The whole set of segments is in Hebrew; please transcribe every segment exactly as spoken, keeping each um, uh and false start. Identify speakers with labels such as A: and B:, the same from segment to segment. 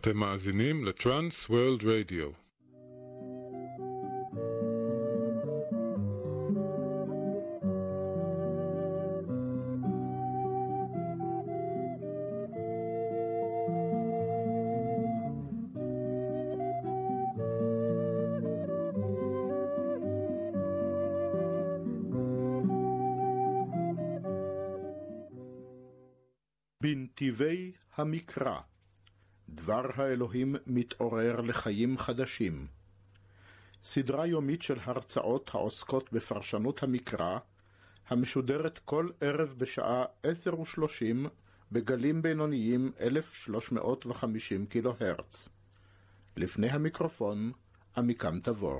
A: אתם מאזינים לטרנס וורלד רדיו.
B: בנתיבי המקרא, דבר האלוהים מתעורר לחיים חדשים. סדרה יומית של הרצאות העוסקות בפרשנות המקרא, המשודרת כל ערב בשעה עשר ושלושים בגלים בינוניים אלף שלוש מאות וחמישים קילו הרץ. לפני המיקרופון, עמיקם תבור.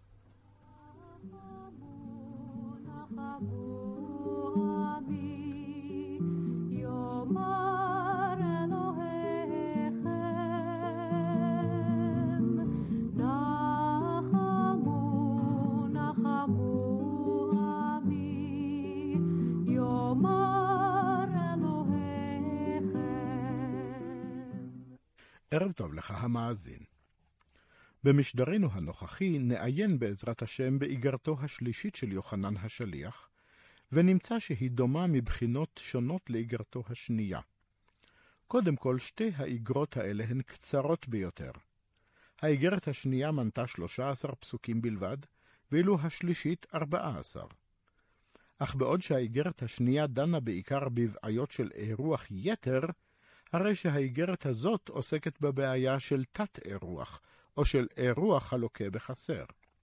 B: ערב טוב לך המאזין. במשדרנו הנוכחי נעיין בעזרת השם באיגרתו השלישית של יוחנן השליח, ונמצא שהיא דומה מבחינות שונות לאיגרתו השנייה. קודם כל, שתי האיגרות האלה הן קצרות ביותר. האיגרת השנייה מנתה שלושה עשר פסוקים בלבד, ואילו השלישית ארבעה עשר. אך בעוד שהאיגרת השנייה דנה בעיקר בבעיות של אירוח יתר, הרי שהאיגרת הזאת עוסקת בבעיה של תת-אירוח, או של אירוח הלוקה בחסר.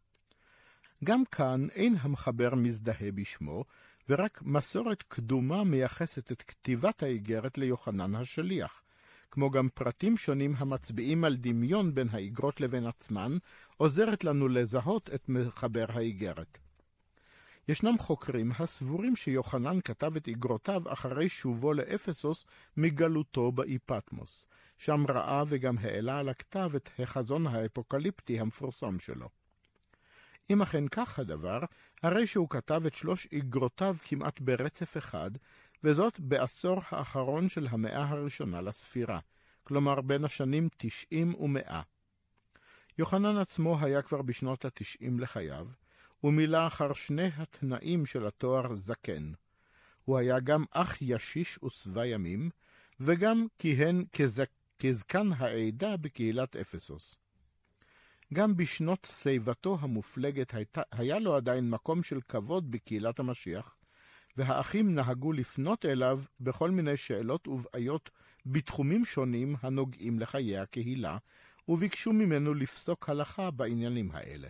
B: גם כאן אין המחבר מזדהה בשמו, ורק מסורת קדומה מייחסת את כתיבת האיגרת ליוחנן השליח, כמו גם פרטים שונים המצביעים על דמיון בין האיגרות לבין עצמן, עוזרת לנו לזהות את מחבר האיגרת. ישנם חוקרים הסבורים שיוחנן כתב את איגרותיו אחרי שובו לאפסוס מגלותו באי פטמוס. שם ראה וגם העלה על הכתב את החזון האפוקליפטי המפורסם שלו. אם אכן כך הדבר, הרי שהוא כתב את שלוש איגרותיו כמעט ברצף אחד, וזאת בעשור האחרון של המאה הראשונה לספירה, כלומר בין השנים תשעים ומאה. יוחנן עצמו היה כבר בשנות התשעים לחייו, ומילא אחר שני התנאים של התואר זקן. הוא היה גם אח ישיש ושבע ימים, וגם כיהן כזק, כזקן העדה בקהילת אפסוס. גם בשנות סביבתו המופלגת היה, היה לו עדיין מקום של כבוד בקהילת המשיח, והאחים נהגו לפנות אליו בכל מיני שאלות ובעיות בתחומים שונים הנוגעים לחיי הקהילה, וביקשו ממנו לפסוק הלכה בעניינים האלה.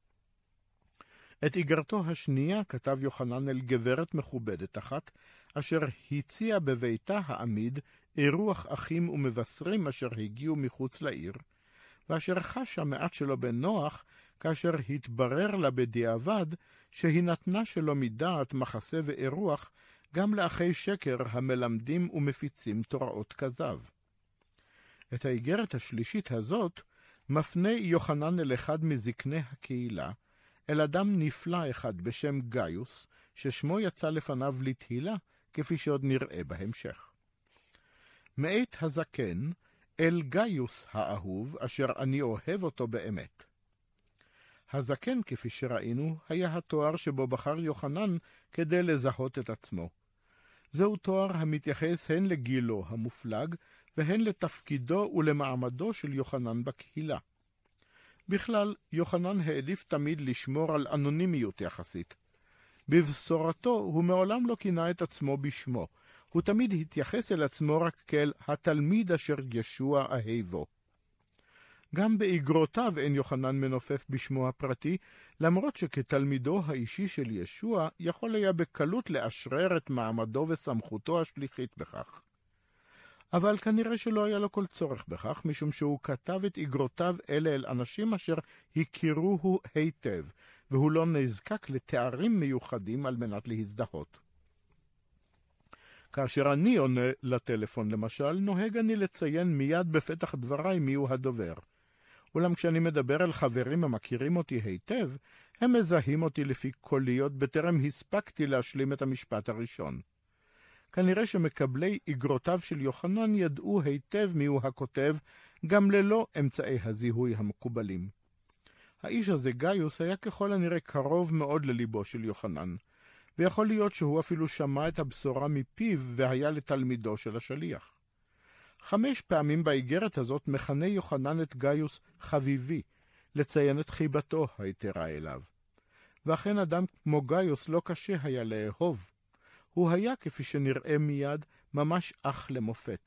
B: את איגרתו השנייה כתב יוחנן אל גברת מכובדת אחת, אשר הציע בביתה העמיד אירוח אחים ומבשרים אשר הגיעו מחוץ לעיר, ואשר חשה מעט שלו בנוח, כאשר התברר לה בדיעבד שהיא נתנה שלו מדעת מחסה ואירוח גם לאחי שקר המלמדים ומפיצים תוראות כזב. את האיגרת השלישית הזאת מפנה יוחנן אל אחד מזקני הקהילה, אל אדם נפלא אחד בשם גאיוס, ששמו יצא לפניו לתהילה, כפי שעוד נראה בהמשך. מאת הזקן, אל גאיוס האהוב, אשר אני אוהב אותו באמת. הזקן, כפי שראינו, היה התואר שבו בחר יוחנן כדי לזהות את עצמו. זהו תואר המתייחס הן לגילו המופלג, והן לתפקידו ולמעמדו של יוחנן בקהילה. בכלל, יוחנן העדיף תמיד לשמור על אנונימיות יחסית. בבשורתו הוא מעולם לא כינה את עצמו בשמו, הוא תמיד התייחס אל עצמו רק כאל התלמיד אשר ישוע אהבו. גם באיגרותיו אין יוחנן מנופף בשמו הפרטי, למרות שכתלמידו האישי של ישוע יכול היה בקלות לאשרר את מעמדו וסמכותו השליחית בכך. אבל כנראה שלא היה לו כל צורך בכך, משום שהוא כתב את איגרותיו אלה אל אנשים אשר הכירוהו היטב, והוא לא נזקק לתארים מיוחדים על מנת להזדהות. כאשר אני עונה לטלפון למשל, נוהג אני לציין מיד בפתח דבריי מיהו הדובר. אולם כשאני מדבר אל חברים המכירים אותי היטב, הם מזהים אותי לפי קוליות בטרם הספקתי להשלים את המשפט הראשון. כנראה שמקבלי איגרותיו של יוחנן ידעו היטב מיהו הכותב, גם ללא אמצעי הזיהוי המקובלים. האיש הזה, גאיוס, היה ככל הנראה קרוב מאוד לליבו של יוחנן, ויכול להיות שהוא אפילו שמע את הבשורה מפיו והיה לתלמידו של השליח. חמש פעמים באיגרת הזאת מכנה יוחנן את גאיוס חביבי, לציין את חיבתו היתרה אליו. ואכן אדם כמו גאיוס לא קשה היה לאהוב. הוא היה, כפי שנראה מיד, ממש אח למופת.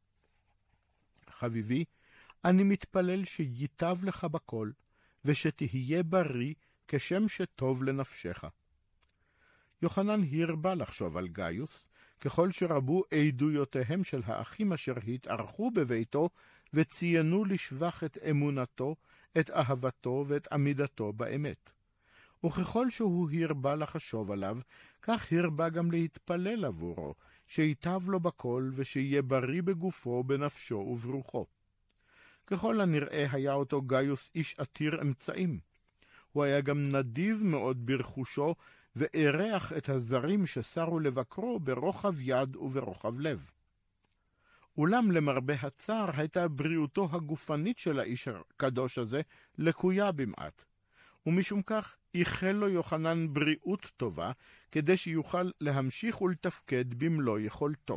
B: חביבי, אני מתפלל שייטב לך בכל, ושתהיה בריא כשם שטוב לנפשך. יוחנן הרבה לחשוב על גאיוס, ככל שרבו עדויותיהם של האחים אשר התארחו בביתו, וציינו לשבח את אמונתו, את אהבתו ואת עמידתו באמת. וככל שהוא הרבה לחשוב עליו, כך הרבה גם להתפלל עבורו, שיטב לו בכל ושיהיה בריא בגופו, בנפשו וברוחו. ככל הנראה היה אותו גאיוס איש עתיר אמצעים. הוא היה גם נדיב מאוד ברכושו, ואירח את הזרים שסרו לבקרו ברוחב יד וברוחב לב. אולם למרבה הצער הייתה בריאותו הגופנית של האיש הקדוש הזה לקויה במעט. ומשום כך איחל לו יוחנן בריאות טובה, כדי שיוכל להמשיך ולתפקד במלוא יכולתו.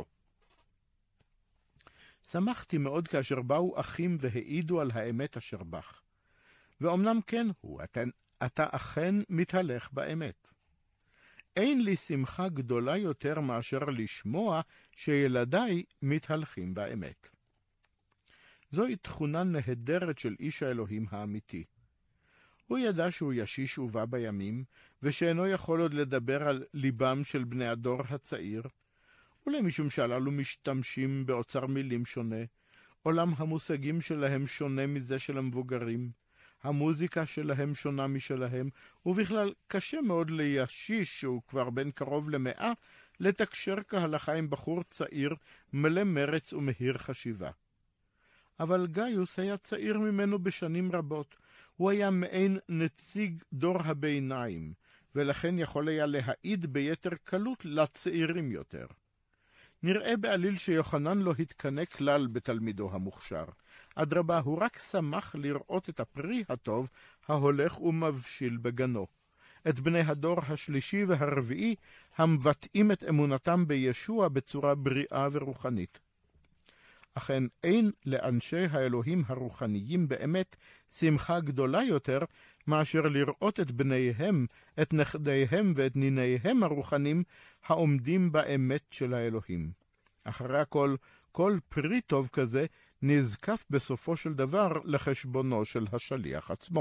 B: שמחתי מאוד כאשר באו אחים והעידו על האמת אשר בך. ואומנם כן הוא, אתה, אתה אכן מתהלך באמת. אין לי שמחה גדולה יותר מאשר לשמוע שילדיי מתהלכים באמת. זוהי תכונה נהדרת של איש האלוהים האמיתי. הוא ידע שהוא ישיש ובא בימים, ושאינו יכול עוד לדבר על ליבם של בני הדור הצעיר, אולי משום שהללו משתמשים באוצר מילים שונה, עולם המושגים שלהם שונה מזה של המבוגרים, המוזיקה שלהם שונה משלהם, ובכלל קשה מאוד לישיש שהוא כבר בן קרוב למאה, לתקשר כהלכה עם בחור צעיר, מלא מרץ ומהיר חשיבה. אבל גאיוס היה צעיר ממנו בשנים רבות, הוא היה מעין נציג דור הביניים, ולכן יכול היה להעיד ביתר קלות לצעירים יותר. נראה בעליל שיוחנן לא התקנה כלל בתלמידו המוכשר. אדרבה, הוא רק שמח לראות את הפרי הטוב ההולך ומבשיל בגנו. את בני הדור השלישי והרביעי המבטאים את אמונתם בישוע בצורה בריאה ורוחנית. אכן אין לאנשי האלוהים הרוחניים באמת שמחה גדולה יותר מאשר לראות את בניהם, את נכדיהם ואת ניניהם הרוחנים העומדים באמת של האלוהים. אחרי הכל, כל פרי טוב כזה נזקף בסופו של דבר לחשבונו של השליח עצמו.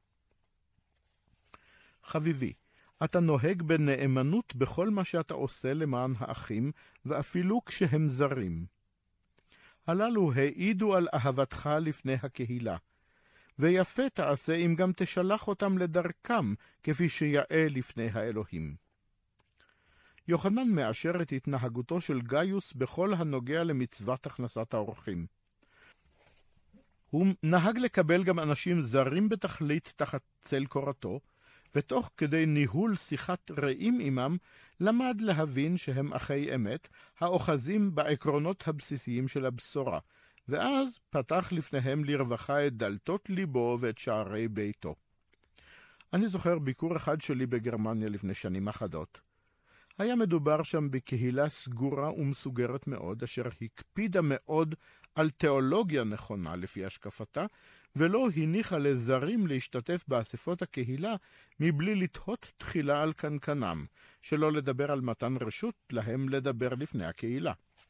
B: חביבי, אתה נוהג בנאמנות בכל מה שאתה עושה למען האחים, ואפילו כשהם זרים. הללו העידו על אהבתך לפני הקהילה, ויפה תעשה אם גם תשלח אותם לדרכם, כפי שיאה לפני האלוהים. יוחנן מאשר את התנהגותו של גאיוס בכל הנוגע למצוות הכנסת האורחים. הוא נהג לקבל גם אנשים זרים בתכלית תחת צל קורתו, ותוך כדי ניהול שיחת רעים עמם, למד להבין שהם אחי אמת, האוחזים בעקרונות הבסיסיים של הבשורה, ואז פתח לפניהם לרווחה את דלתות ליבו ואת שערי ביתו. אני זוכר ביקור אחד שלי בגרמניה לפני שנים אחדות. היה מדובר שם בקהילה סגורה ומסוגרת מאוד, אשר הקפידה מאוד על תיאולוגיה נכונה לפי השקפתה, ולא הניחה לזרים להשתתף באספות הקהילה מבלי לתהות תחילה על קנקנם, שלא לדבר על מתן רשות להם לדבר לפני הקהילה.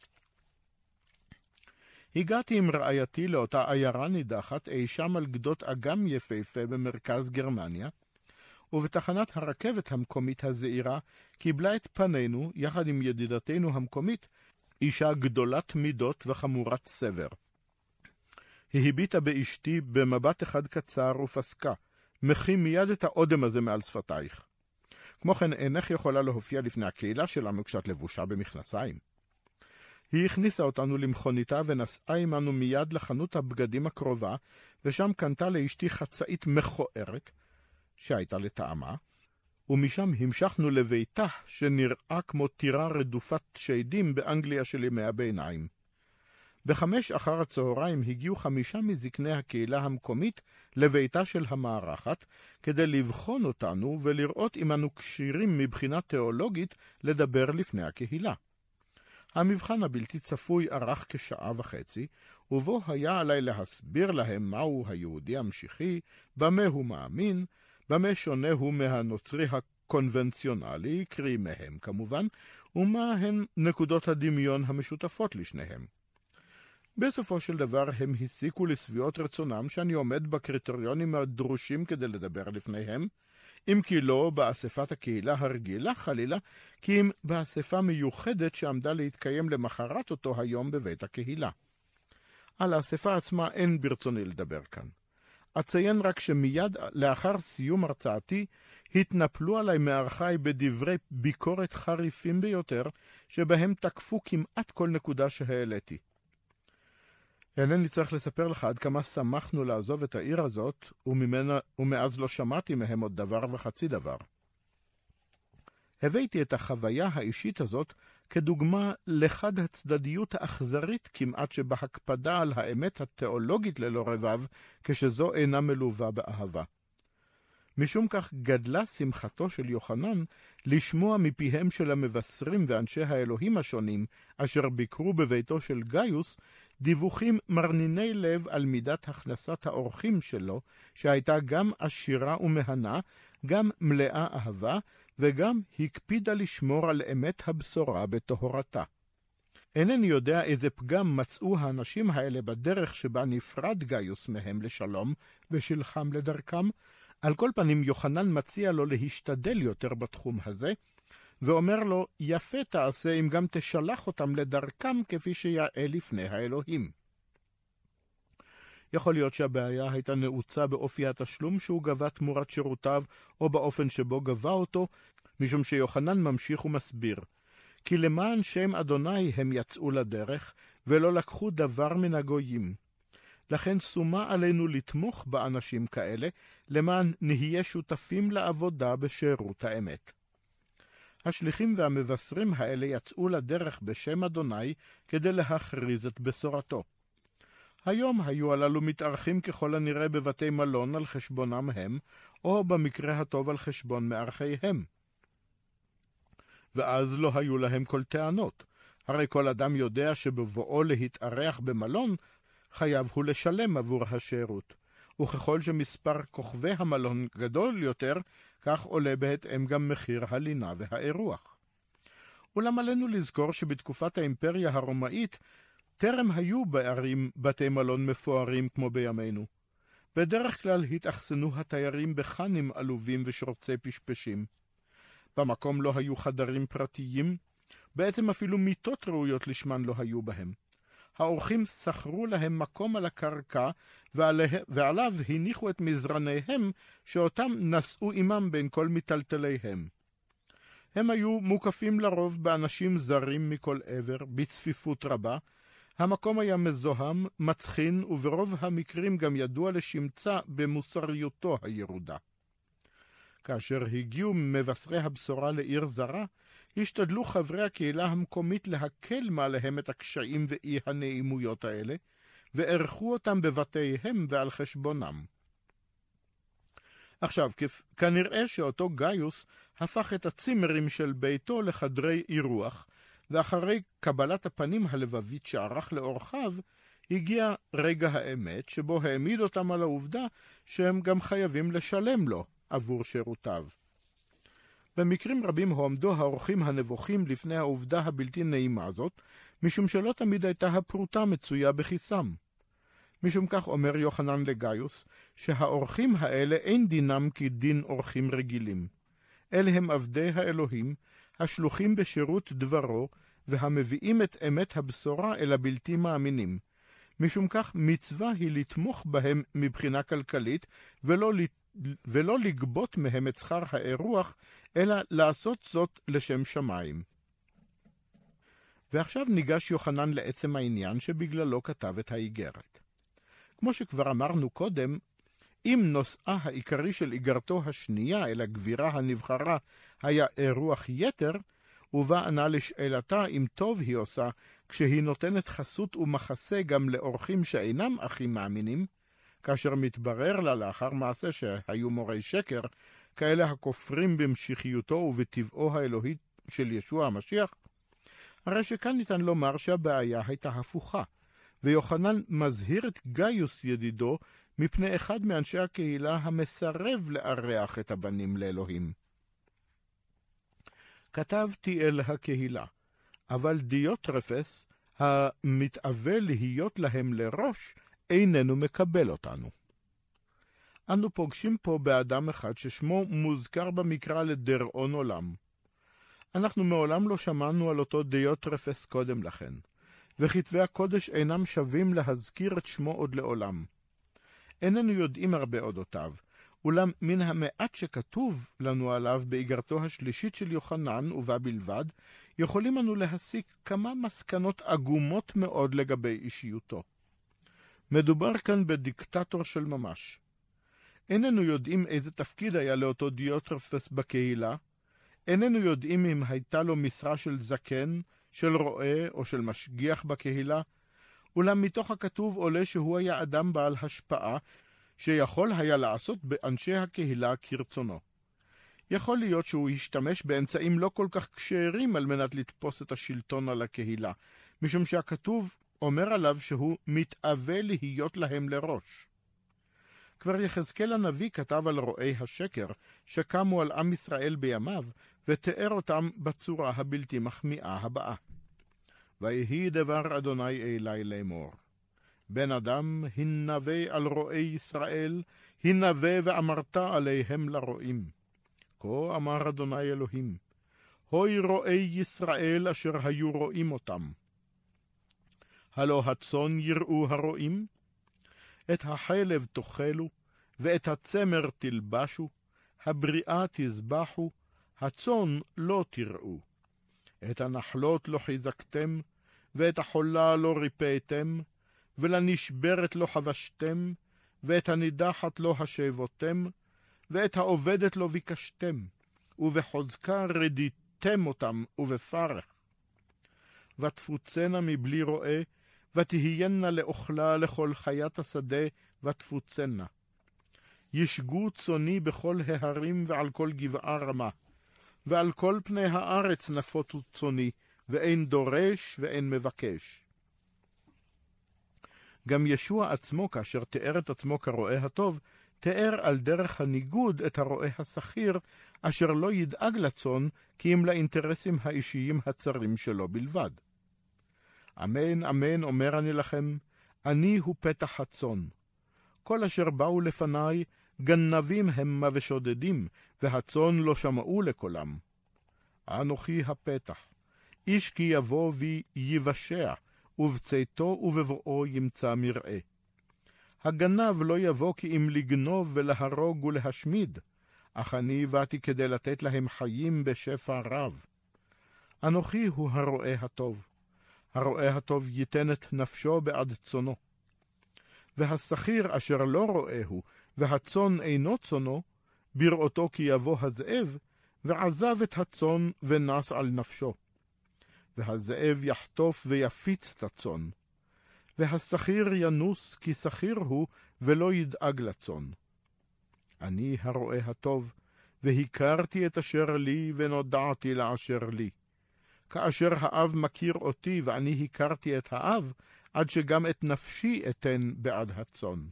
B: הגעתי עם רעייתי לאותה עיירה נידחת אי שם על גדות אגם יפהפה במרכז גרמניה, ובתחנת הרכבת המקומית הזעירה קיבלה את פנינו, יחד עם ידידתנו המקומית, אישה גדולת מידות וחמורת סבר. היא הביטה באשתי במבט אחד קצר ופסקה, מחי מיד את האודם הזה מעל שפתייך. כמו כן, אינך יכולה להופיע לפני הקהילה שלנו כשאת לבושה במכנסיים. היא הכניסה אותנו למכוניתה ונסעה עמנו מיד לחנות הבגדים הקרובה, ושם קנתה לאשתי חצאית מכוערת, שהייתה לטעמה, ומשם המשכנו לביתה שנראה כמו טירה רדופת שדים באנגליה של ימי הביניים. בחמש אחר הצהריים הגיעו חמישה מזקני הקהילה המקומית לביתה של המארחת, כדי לבחון אותנו ולראות אם אנו כשירים מבחינה תיאולוגית לדבר לפני הקהילה. המבחן הבלתי צפוי ארך כשעה וחצי, ובו היה עליי להסביר להם מהו היהודי המשיחי, במה הוא מאמין, במה שונה הוא מהנוצרי הקונבנציונלי, קרי מהם כמובן, ומה הן נקודות הדמיון המשותפות לשניהם. בסופו של דבר הם הסיקו לסביעות רצונם שאני עומד בקריטריונים הדרושים כדי לדבר לפניהם, אם כי לא באספת הקהילה הרגילה חלילה, כי אם באספה מיוחדת שעמדה להתקיים למחרת אותו היום בבית הקהילה. על האספה עצמה אין ברצוני לדבר כאן. אציין רק שמיד לאחר סיום הרצאתי התנפלו עליי מארחיי בדברי ביקורת חריפים ביותר, שבהם תקפו כמעט כל נקודה שהעליתי. אינני צריך לספר לך עד כמה שמחנו לעזוב את העיר הזאת, וממנה, ומאז לא שמעתי מהם עוד דבר וחצי דבר. הבאתי את החוויה האישית הזאת כדוגמה לחד הצדדיות האכזרית כמעט שבהקפדה על האמת התיאולוגית ללא רבב, כשזו אינה מלווה באהבה. משום כך גדלה שמחתו של יוחנן לשמוע מפיהם של המבשרים ואנשי האלוהים השונים, אשר ביקרו בביתו של גאיוס, דיווחים מרניני לב על מידת הכנסת האורחים שלו, שהייתה גם עשירה ומהנה, גם מלאה אהבה, וגם הקפידה לשמור על אמת הבשורה בטהרתה. אינני יודע איזה פגם מצאו האנשים האלה בדרך שבה נפרד גאיוס מהם לשלום ושלחם לדרכם. על כל פנים יוחנן מציע לו להשתדל יותר בתחום הזה, ואומר לו, יפה תעשה אם גם תשלח אותם לדרכם כפי שיאה לפני האלוהים. יכול להיות שהבעיה הייתה נעוצה באופי התשלום שהוא גבה תמורת שירותיו, או באופן שבו גבה אותו, משום שיוחנן ממשיך ומסביר, כי למען שם אדוני הם יצאו לדרך, ולא לקחו דבר מן הגויים. לכן שומה עלינו לתמוך באנשים כאלה, למען נהיה שותפים לעבודה בשירות האמת. השליחים והמבשרים האלה יצאו לדרך בשם אדוני כדי להכריז את בשורתו. היום היו הללו מתארחים ככל הנראה בבתי מלון על חשבונם הם, או במקרה הטוב על חשבון מארחיהם. ואז לא היו להם כל טענות. הרי כל אדם יודע שבבואו להתארח במלון, חייב הוא לשלם עבור השירות. וככל שמספר כוכבי המלון גדול יותר, כך עולה בהתאם גם מחיר הלינה והאירוח. אולם עלינו לזכור שבתקופת האימפריה הרומאית, טרם היו בערים בתי מלון מפוארים כמו בימינו. בדרך כלל התאכסנו התיירים בחנים עלובים ושרוצי פשפשים. במקום לא היו חדרים פרטיים, בעצם אפילו מיטות ראויות לשמן לא היו בהם. האורחים שכרו להם מקום על הקרקע, ועליו, ועליו הניחו את מזרניהם, שאותם נשאו עמם בין כל מטלטליהם. הם היו מוקפים לרוב באנשים זרים מכל עבר, בצפיפות רבה. המקום היה מזוהם, מצחין, וברוב המקרים גם ידוע לשמצה במוסריותו הירודה. כאשר הגיעו מבשרי הבשורה לעיר זרה, השתדלו חברי הקהילה המקומית להקל מעליהם את הקשיים ואי הנעימויות האלה, וערכו אותם בבתיהם ועל חשבונם. עכשיו, כנראה שאותו גאיוס הפך את הצימרים של ביתו לחדרי אירוח, ואחרי קבלת הפנים הלבבית שערך לאורחיו, הגיע רגע האמת שבו העמיד אותם על העובדה שהם גם חייבים לשלם לו עבור שירותיו. במקרים רבים הועמדו האורחים הנבוכים לפני העובדה הבלתי נעימה הזאת, משום שלא תמיד הייתה הפרוטה מצויה בכיסם. משום כך אומר יוחנן לגאיוס, שהאורחים האלה אין דינם כדין אורחים רגילים. אלה הם עבדי האלוהים, השלוחים בשירות דברו, והמביאים את אמת הבשורה אל הבלתי מאמינים. משום כך מצווה היא לתמוך בהם מבחינה כלכלית, ולא ולא לגבות מהם את שכר האירוח, אלא לעשות זאת לשם שמיים. ועכשיו ניגש יוחנן לעצם העניין שבגללו כתב את האיגרת. כמו שכבר אמרנו קודם, אם נושאה העיקרי של איגרתו השנייה אל הגבירה הנבחרה היה אירוח יתר, ובא ענה לשאלתה אם טוב היא עושה כשהיא נותנת חסות ומחסה גם לאורחים שאינם אחים מאמינים, כאשר מתברר לה לאחר מעשה שהיו מורי שקר, כאלה הכופרים במשיחיותו ובטבעו האלוהי של ישוע המשיח, הרי שכאן ניתן לומר שהבעיה הייתה הפוכה, ויוחנן מזהיר את גאיוס ידידו מפני אחד מאנשי הקהילה המסרב לארח את הבנים לאלוהים. כתבתי אל הקהילה, אבל דיוטרפס, המתאווה להיות להם לראש, איננו מקבל אותנו. אנו פוגשים פה באדם אחד ששמו מוזכר במקרא לדרעון עולם. אנחנו מעולם לא שמענו על אותו דיוטרפס קודם לכן, וכתבי הקודש אינם שווים להזכיר את שמו עוד לעולם. איננו יודעים הרבה אודותיו, אולם מן המעט שכתוב לנו עליו באיגרתו השלישית של יוחנן ובה בלבד, יכולים אנו להסיק כמה מסקנות עגומות מאוד לגבי אישיותו. מדובר כאן בדיקטטור של ממש. איננו יודעים איזה תפקיד היה לאותו דיוטרפס בקהילה, איננו יודעים אם הייתה לו משרה של זקן, של רועה או של משגיח בקהילה, אולם מתוך הכתוב עולה שהוא היה אדם בעל השפעה, שיכול היה לעשות באנשי הקהילה כרצונו. יכול להיות שהוא השתמש באמצעים לא כל כך כשרים על מנת לתפוס את השלטון על הקהילה, משום שהכתוב אומר עליו שהוא מתאווה להיות להם לראש. כבר יחזקאל הנביא כתב על רואי השקר שקמו על עם ישראל בימיו, ותיאר אותם בצורה הבלתי מחמיאה הבאה. ויהי דבר אדוני אלי לאמור, בן אדם, הנבא על רואי ישראל, הנבא ואמרת עליהם לרועים. כה אמר אדוני אלוהים, הוי רואי ישראל אשר היו רואים אותם. הלא הצאן יראו הרועים? את החלב תאכלו, ואת הצמר תלבשו, הבריאה תזבחו, הצאן לא תראו. את הנחלות לא חיזקתם, ואת החולה לא ריפאתם, ולנשברת לא חבשתם, ואת הנידחת לא השבותם, ואת העובדת לא ביקשתם, ובחוזקה רדיתם אותם ובפרך. ותפוצנה מבלי רואה, ותהיינה לאוכלה לכל חיית השדה, ותפוצנה. ישגו צוני בכל ההרים ועל כל גבעה רמה, ועל כל פני הארץ נפוצו צוני, ואין דורש ואין מבקש. גם ישוע עצמו, כאשר תיאר את עצמו כרועה הטוב, תיאר על דרך הניגוד את הרועה השכיר, אשר לא ידאג לצאן, כי אם לאינטרסים האישיים הצרים שלו בלבד. אמן, אמן, אומר אני לכם, אני הוא פתח הצאן. כל אשר באו לפניי, גנבים המה ושודדים, והצאן לא שמעו לקולם. אנוכי הפתח, איש כי יבוא בי יבשע, ובצאתו ובבואו ימצא מרעה. הגנב לא יבוא כי אם לגנוב ולהרוג ולהשמיד, אך אני באתי כדי לתת להם חיים בשפע רב. אנוכי הוא הרועה הטוב. הרועה הטוב ייתן את נפשו בעד צונו. והשכיר אשר לא רואהו, והצאן אינו צונו, בראותו כי יבוא הזאב, ועזב את הצאן ונס על נפשו. והזאב יחטוף ויפיץ את הצאן. והשכיר ינוס כי שכיר הוא, ולא ידאג לצאן. אני הרועה הטוב, והכרתי את אשר לי, ונודעתי לאשר לי. כאשר האב מכיר אותי, ואני הכרתי את האב, עד שגם את נפשי אתן בעד הצאן.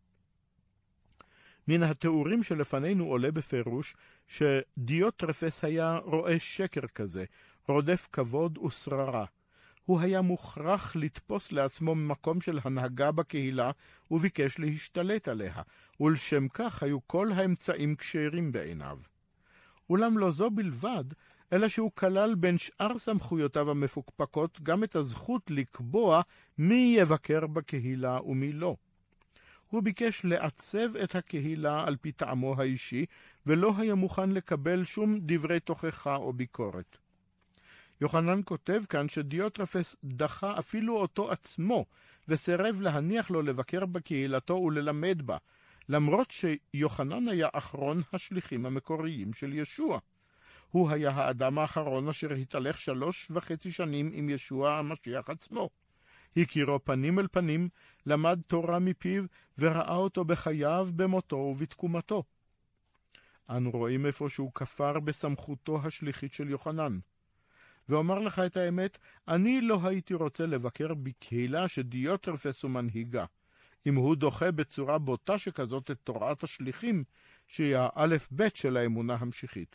B: מן התיאורים שלפנינו עולה בפירוש שדיוטרפס היה רואה שקר כזה, רודף כבוד ושררה. הוא היה מוכרח לתפוס לעצמו מקום של הנהגה בקהילה וביקש להשתלט עליה, ולשם כך היו כל האמצעים כשרים בעיניו. אולם לא זו בלבד, אלא שהוא כלל בין שאר סמכויותיו המפוקפקות גם את הזכות לקבוע מי יבקר בקהילה ומי לא. הוא ביקש לעצב את הקהילה על פי טעמו האישי, ולא היה מוכן לקבל שום דברי תוכחה או ביקורת. יוחנן כותב כאן שדיוטרפס דחה אפילו אותו עצמו, וסרב להניח לו לבקר בקהילתו וללמד בה, למרות שיוחנן היה אחרון השליחים המקוריים של ישוע. הוא היה האדם האחרון אשר התהלך שלוש וחצי שנים עם ישוע המשיח עצמו. הכירו פנים אל פנים, למד תורה מפיו וראה אותו בחייו, במותו ובתקומתו. אנו רואים איפה שהוא כפר בסמכותו השליחית של יוחנן. ואומר לך את האמת, אני לא הייתי רוצה לבקר בקהילה שדיוטרפס הוא מנהיגה, אם הוא דוחה בצורה בוטה שכזאת את תורת השליחים, שהיא האלף בית של האמונה המשיחית.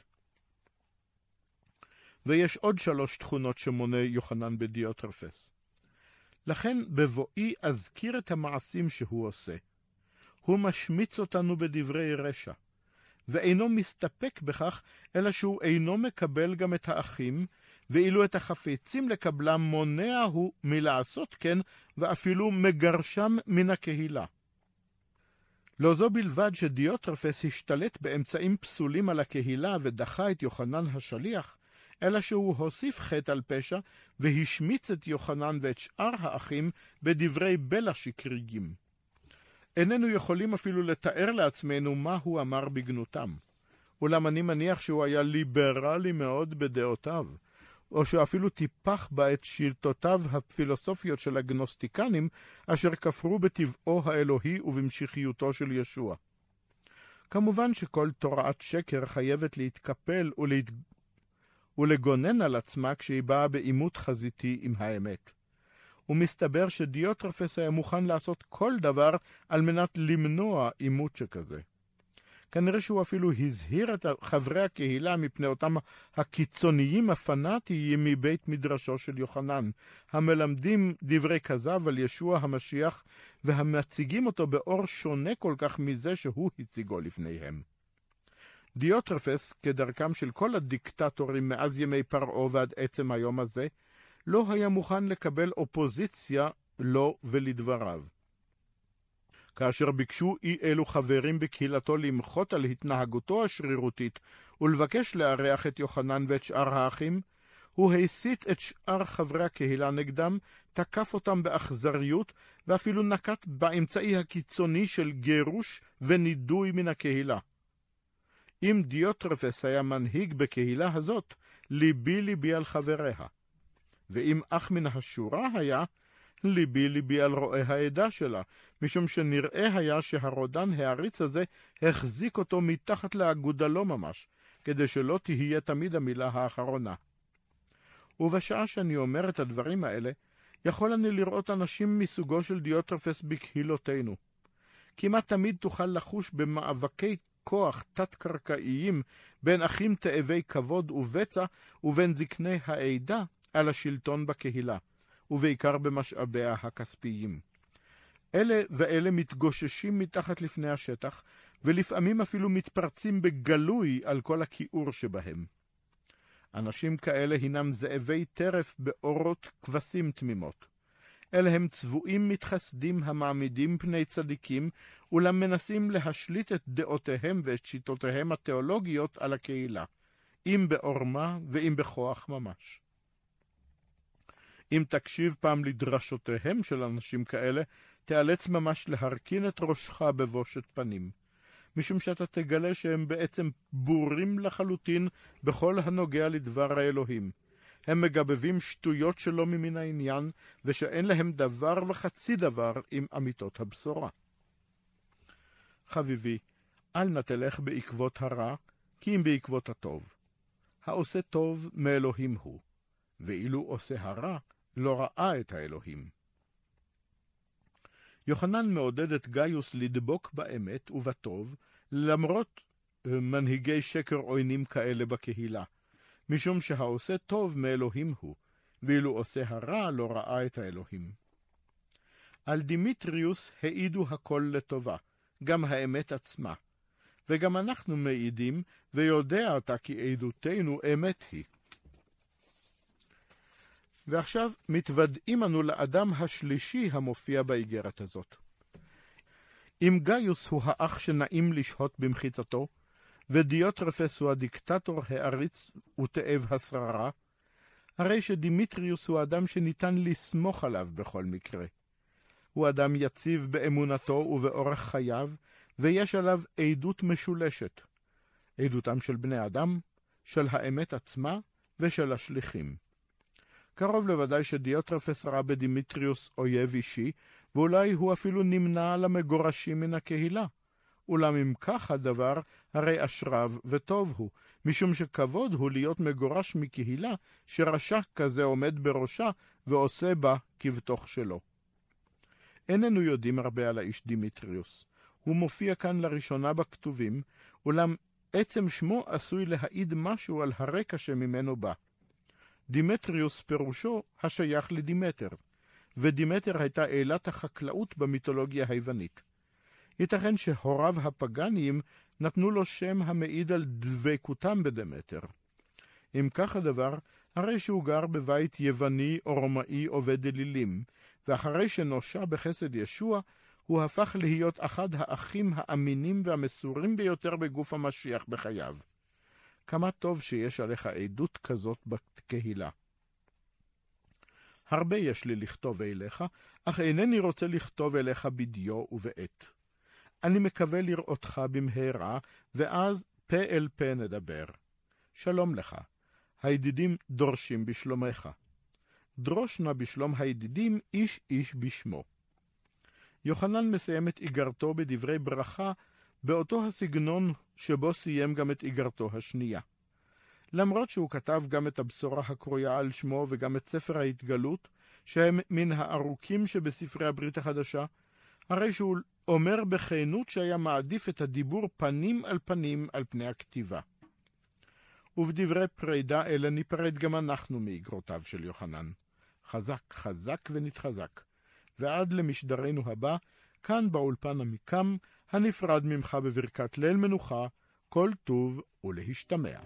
B: ויש עוד שלוש תכונות שמונה יוחנן בדיוטרפס. לכן בבואי אזכיר את המעשים שהוא עושה. הוא משמיץ אותנו בדברי רשע, ואינו מסתפק בכך, אלא שהוא אינו מקבל גם את האחים, ואילו את החפצים לקבלם מונע הוא מלעשות כן, ואפילו מגרשם מן הקהילה. לא זו בלבד שדיוטרפס השתלט באמצעים פסולים על הקהילה ודחה את יוחנן השליח, אלא שהוא הוסיף חטא על פשע והשמיץ את יוחנן ואת שאר האחים בדברי בלע שקריים. איננו יכולים אפילו לתאר לעצמנו מה הוא אמר בגנותם. אולם אני מניח שהוא היה ליברלי מאוד בדעותיו, או שאפילו טיפח בה את שילטותיו הפילוסופיות של הגנוסטיקנים, אשר כפרו בטבעו האלוהי ובמשיחיותו של ישוע. כמובן שכל תוראת שקר חייבת להתקפל ולהת... ולגונן על עצמה כשהיא באה בעימות חזיתי עם האמת. ומסתבר שדיוטרפס היה מוכן לעשות כל דבר על מנת למנוע עימות שכזה. כנראה שהוא אפילו הזהיר את חברי הקהילה מפני אותם הקיצוניים הפנאטיים מבית מדרשו של יוחנן, המלמדים דברי כזב על ישוע המשיח והמציגים אותו באור שונה כל כך מזה שהוא הציגו לפניהם. דיוטרפס, כדרכם של כל הדיקטטורים מאז ימי פרעה ועד עצם היום הזה, לא היה מוכן לקבל אופוזיציה לו ולדבריו. כאשר ביקשו אי אלו חברים בקהילתו למחות על התנהגותו השרירותית ולבקש לארח את יוחנן ואת שאר האחים, הוא הסית את שאר חברי הקהילה נגדם, תקף אותם באכזריות ואפילו נקט באמצעי הקיצוני של גירוש ונידוי מן הקהילה. אם דיוטרפס היה מנהיג בקהילה הזאת, ליבי ליבי על חבריה. ואם אח מן השורה היה, ליבי ליבי על רואי העדה שלה, משום שנראה היה שהרודן העריץ הזה החזיק אותו מתחת לאגודלו ממש, כדי שלא תהיה תמיד המילה האחרונה. ובשעה שאני אומר את הדברים האלה, יכול אני לראות אנשים מסוגו של דיוטרפס בקהילותינו. כמעט תמיד תוכל לחוש במאבקי כוח תת-קרקעיים בין אחים תאבי כבוד ובצע ובין זקני העדה על השלטון בקהילה, ובעיקר במשאביה הכספיים. אלה ואלה מתגוששים מתחת לפני השטח, ולפעמים אפילו מתפרצים בגלוי על כל הכיעור שבהם. אנשים כאלה הינם זאבי טרף באורות כבשים תמימות. אלה הם צבועים מתחסדים המעמידים פני צדיקים, אולם מנסים להשליט את דעותיהם ואת שיטותיהם התיאולוגיות על הקהילה, אם בעורמה ואם בכוח ממש. אם תקשיב פעם לדרשותיהם של אנשים כאלה, תיאלץ ממש להרכין את ראשך בבושת פנים, משום שאתה תגלה שהם בעצם בורים לחלוטין בכל הנוגע לדבר האלוהים. הם מגבבים שטויות שלא ממין העניין, ושאין להם דבר וחצי דבר עם אמיתות הבשורה. חביבי, אל נא תלך בעקבות הרע, כי אם בעקבות הטוב. העושה טוב מאלוהים הוא, ואילו עושה הרע לא ראה את האלוהים. יוחנן מעודד את גאיוס לדבוק באמת ובטוב, למרות מנהיגי שקר עוינים כאלה בקהילה, משום שהעושה טוב מאלוהים הוא, ואילו עושה הרע לא ראה את האלוהים. על דימיטריוס העידו הכל לטובה, גם האמת עצמה, וגם אנחנו מעידים, ויודע אתה כי עדותנו אמת היא. ועכשיו מתוודעים אנו לאדם השלישי המופיע באיגרת הזאת. אם גאיוס הוא האח שנעים לשהות במחיצתו, ודיוטרפס הוא הדיקטטור העריץ ותאב השררה, הרי שדימיטריוס הוא אדם שניתן לסמוך עליו בכל מקרה. הוא אדם יציב באמונתו ובאורח חייו, ויש עליו עדות משולשת, עדותם של בני אדם, של האמת עצמה ושל השליחים. קרוב לוודאי שדיוטרפס ראה בדימיטריוס אויב אישי, ואולי הוא אפילו נמנע על המגורשים מן הקהילה. אולם אם כך הדבר, הרי אשריו וטוב הוא, משום שכבוד הוא להיות מגורש מקהילה שרשע כזה עומד בראשה ועושה בה כבתוך שלו. איננו יודעים הרבה על האיש דימיטריוס. הוא מופיע כאן לראשונה בכתובים, אולם עצם שמו עשוי להעיד משהו על הרקע שממנו בא. דימטריוס פירושו השייך לדימטר, ודימטר הייתה אלת החקלאות במיתולוגיה היוונית. ייתכן שהוריו הפגניים נתנו לו שם המעיד על דבקותם בדמטר. אם כך הדבר, הרי שהוא גר בבית יווני או רומאי עובד אלילים, ואחרי שנושע בחסד ישוע, הוא הפך להיות אחד האחים האמינים והמסורים ביותר בגוף המשיח בחייו. כמה טוב שיש עליך עדות כזאת בקהילה. הרבה יש לי לכתוב אליך, אך אינני רוצה לכתוב אליך בדיו ובעת. אני מקווה לראותך במהרה, ואז פה אל פה נדבר. שלום לך. הידידים דורשים בשלומך. דרוש נא בשלום הידידים איש איש בשמו. יוחנן מסיים את איגרתו בדברי ברכה, באותו הסגנון שבו סיים גם את איגרתו השנייה. למרות שהוא כתב גם את הבשורה הקרויה על שמו וגם את ספר ההתגלות, שהם מן הארוכים שבספרי הברית החדשה, הרי שהוא אומר בכנות שהיה מעדיף את הדיבור פנים על פנים על פני הכתיבה. ובדברי פרידה אלה ניפרד גם אנחנו מאיגרותיו של יוחנן. חזק, חזק ונתחזק. ועד למשדרנו הבא, כאן באולפן המקם, הנפרד ממך בברכת ליל מנוחה, כל טוב ולהשתמע.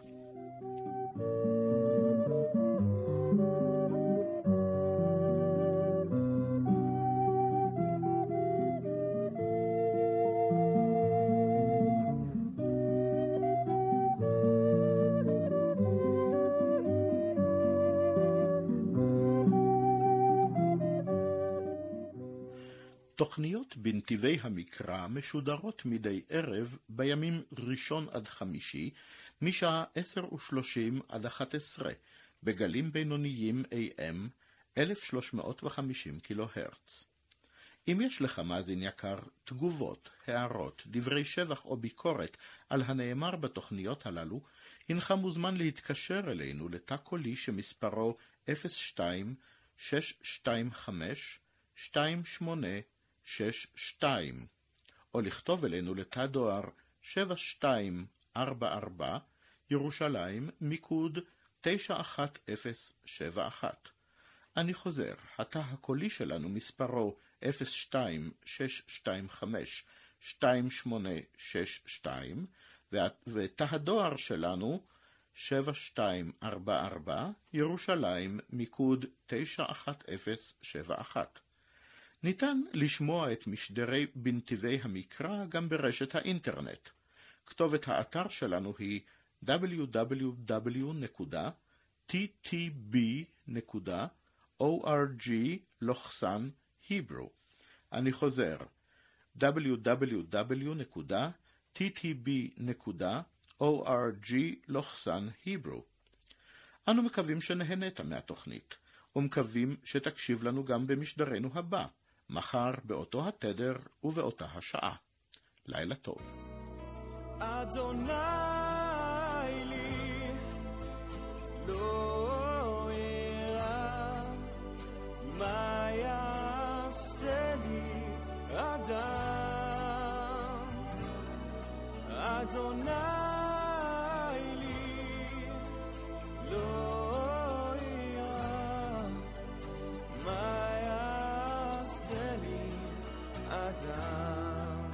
B: תוכניות בנתיבי המקרא משודרות מדי ערב בימים ראשון עד חמישי, משעה עשר ושלושים עד אחת עשרה, בגלים בינוניים איי אם אלף שלוש מאות וחמישים קילו הרץ. אם יש לך מאזין יקר תגובות, הערות, דברי שבח או ביקורת על הנאמר בתוכניות הללו, הנך מוזמן להתקשר אלינו לתא קולי שמספרו אפס שתיים שש שתיים חמש שתיים שמונה שש שתיים, או לכתוב אלינו לתא דואר שבע שתיים ארבע ארבע, ירושלים, מיקוד תשע אחת אפס שבע אחת. אני חוזר, התא הקולי שלנו מספרו אפס שתיים שש שתיים חמש שתיים שמונה שש שתיים, ותא הדואר שלנו שבע שתיים ארבע ארבע, ירושלים, מיקוד תשע אחת אפס שבע אחת. ניתן לשמוע את משדרי בנתיבי המקרא גם ברשת האינטרנט. כתובת האתר שלנו היא דאבליו דאבליו דאבליו נקודה טי טי בי נקודה או אר ג'י לוחסן היברו. אני חוזר, דאבליו דאבליו דאבליו נקודה טי טי בי נקודה או אר ג'י לוחסן היברו. אנו מקווים שנהנית מהתוכנית, ומקווים שתקשיב לנו גם במשדרנו הבא, מחר באותו התדר ובאותה השעה. לילה טוב.
C: אדוני לי לא ירא, מה יעשה לי אדם? אדוני לי לא ירא, מה יעשה לי אדם?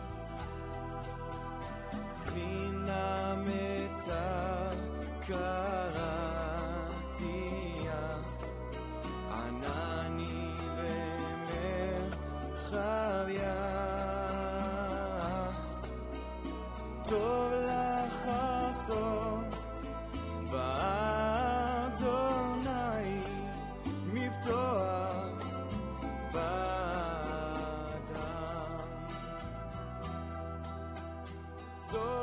C: חינה מצא קראתיה, ענני ומרחביה, טוב לך עשות באדוני מבטוח באדם. טוב